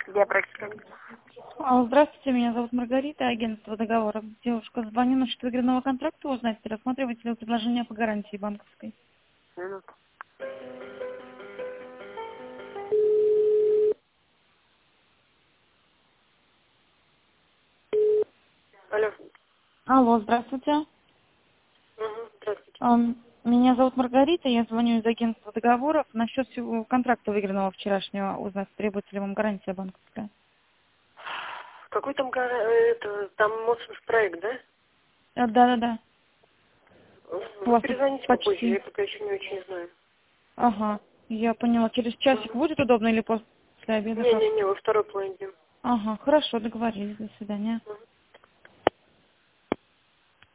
Геопроектор. Здравствуйте, меня зовут Маргарита, агентство договоров. Девушка, звоню насчет выигранного контракта узнать, рассматриваете ли вы предложение по гарантии банковской. Минуту. Алло. Алло, здравствуйте. Здравствуйте. Меня зовут Маргарита, я звоню из агентства договоров. Насчет контракта выигранного вчерашнего узнать, требуется ли вам гарантия банковская. Какой там, там Моцманс проект, да? Да. У вас тут Перезвоните попозже, почти. я пока еще не очень знаю. Ага, я поняла. Через часик будет удобно или после обеда? Как? Не-не-не, во второй половине дня. Ага, хорошо, договорились. До свидания.